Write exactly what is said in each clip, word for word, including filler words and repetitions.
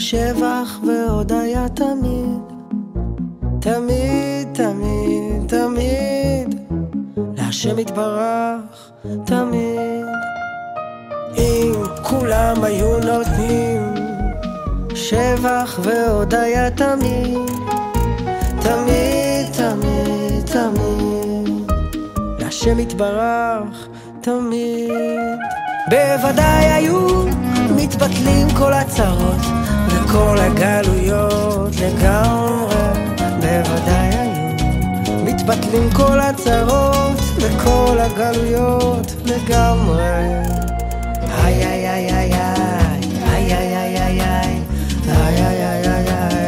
שבח והודיה תמיד, תמיד, תמיד, תמיד, להשם יתברך תמיד. אם כולם היו נותנים שבח והודיה תמיד, תמיד, תמיד, תמיד, להשם יתברך תמיד. בוודאי היו מתבטלים כל הצרות וכל הגלויות לגמרי. בוודאי היו מתבטלים כל הצרות וכל הגלויות לגמרי. איי איי איי איי איי איי איי איי איי איי איי איי איי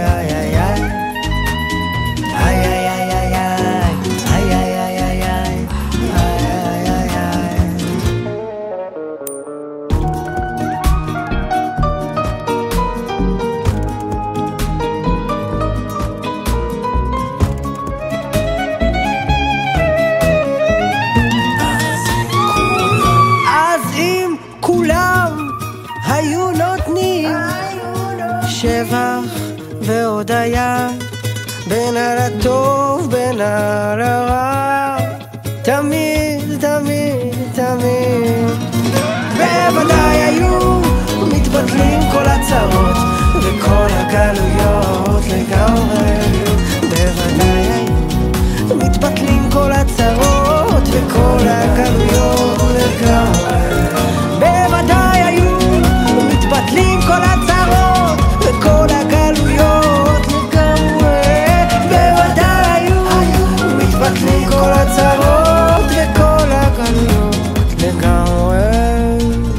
שבח והודיה בין על הטוב בין על הרע, תמיד, תמיד, תמיד. בוודאי היו מתבטלים כל הצרות וכל הגלויות לגמרי. בוודאי היו מתבטלים כל הצרות וכל הגלויות לגמרי. בוודאי היו מתבטלים כל הצרות וכל הגלויות לגמרי. בוודאי היו מתבטלים כל הצרות וכל הגלויות לגמרי.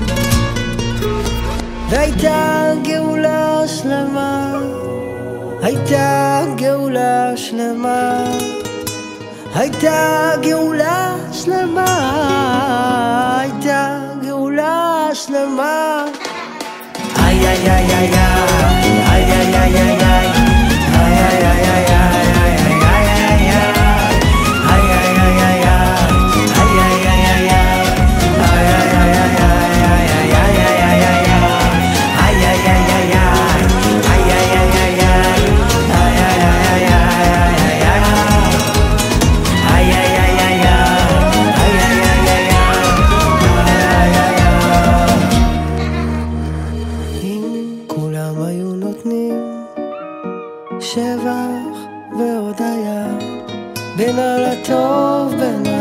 והייתה גאולה שלמה, הייתה גאולה שלמה, הייתה גאולה שלמה, הייתה גאולה שלמה. איי איי איי איי איי איי איי איי איי איי איי שבח והודיה בין על הטוב בין